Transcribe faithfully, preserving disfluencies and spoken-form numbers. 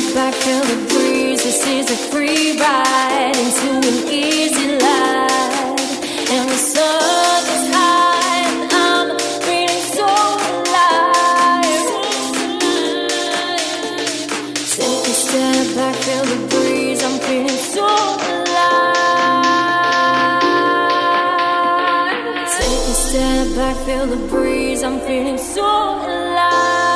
back, feel the breeze. This is a free ride into an easy life. And the sun is high and I'm feeling so alive. Take a step back, feel the breeze. I'm feeling so alive. Take a step back, feel the breeze. I'm feeling so alive.